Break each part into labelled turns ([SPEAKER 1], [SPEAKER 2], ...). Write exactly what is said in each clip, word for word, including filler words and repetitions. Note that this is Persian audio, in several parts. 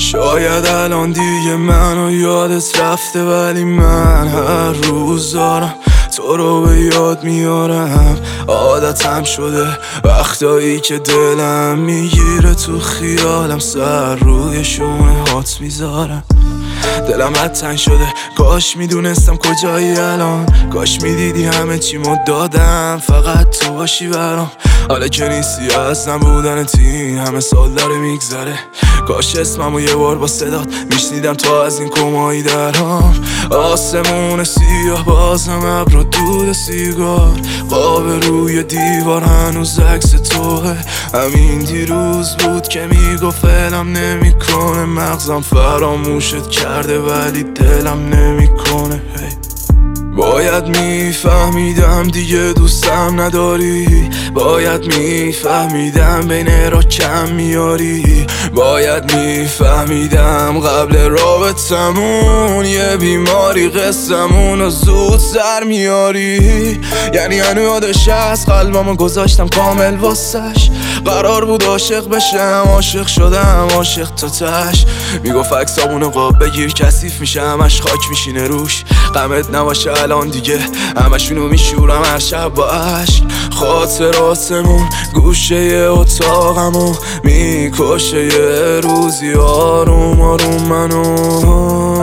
[SPEAKER 1] شاید الان دیگه منو یادت رفته، ولی من هر روز دارم تو رو به یاد میارم. عادتم شده وقتایی که دلم میگیره تو خیالم سر روی شونه هات میذارم. دلم تنگ شده، کاش میدونستم کجایی الان، کاش میدیدی همه چیمو دادم فقط تو باشی برام. حالا که نیستی از نبودن تین همه سال داره میگذره، کاش اسممو یه بار با صدات میشنیدم تا از این کمایی درام. آسمون سیاه بازم ابر و دود سیگار، قاب روی دیوار هنوز عکس توه. همین دیروز بود که میگفت فعلم نمیکنه، مغزم فراموشت کرده ولی دلم نمیکنه. باید میفهمیدم دیگه دوستم نداری، باید میفهمیدم بین را کم میاری، باید میفهمیدم قبل رابطمون یه بیماری قصمون رو زود سر میاری. یعنی هنو یادش از قلبمو گذاشتم کامل واسش، قرار بود عاشق بشم عاشق شدم عاشق تا تش. میگفت عکسامونو قاب بگیر کثیف میشه همش خاک میشینه روش، غمت نباشه الان دیگه همشونو میشورم هر شب با عشق. خاطراتمون گوشه اتاقمو میکشه یه روزی آروم آروم منو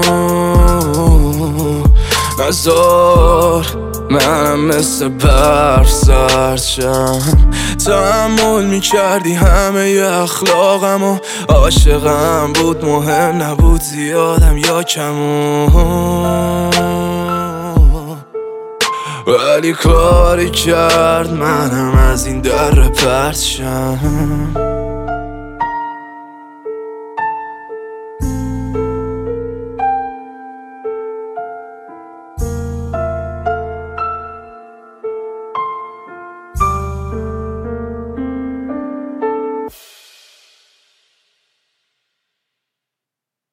[SPEAKER 1] نزار منم مثل برف سرد شم. تحمل میکردی همه ی اخلاقمو، عاشقم بود مهم نبود زیادم یا کمون، ولی کاری کرد منم از این در پرت شم.